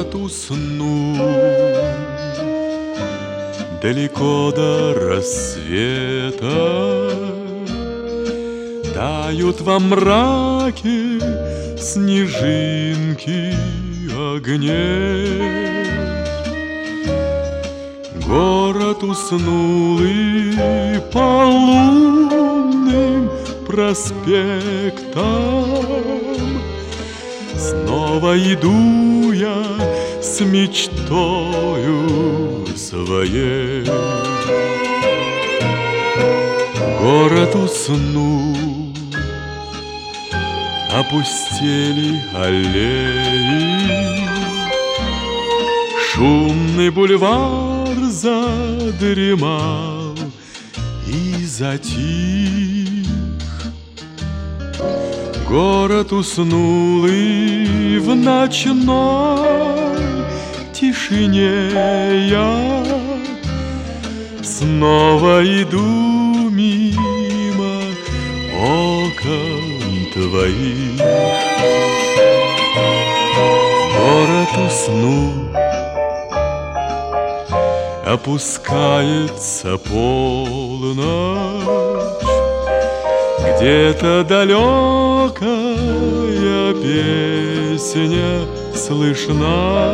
Город уснул далеко до рассвета, тают во мраке снежинки огней. Город уснул, и по лунным проспектам снова иду я с мечтою своей. Город уснул, опустели аллеи, шумный бульвар задремал и затих. Город уснул, и в ночной тишине я снова иду мимо окон твоих. Город уснул, опускается полночь, где-то далекая песня слышна.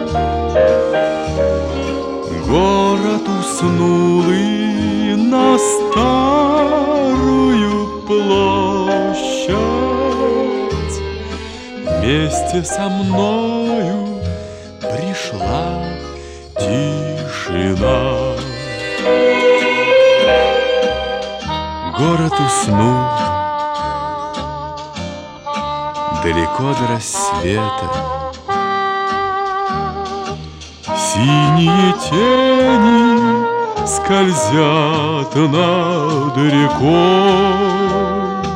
Город уснул, и на старую площадь вместе со мною пришла тишина. Город уснул далеко до рассвета, синие тени скользят над рекой.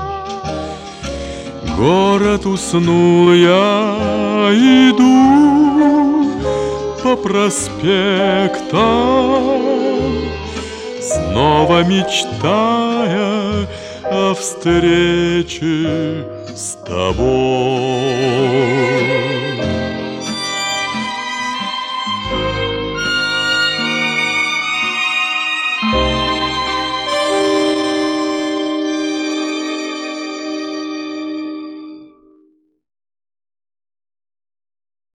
Город уснул, я иду по проспектам, снова мечтая о встрече с тобой.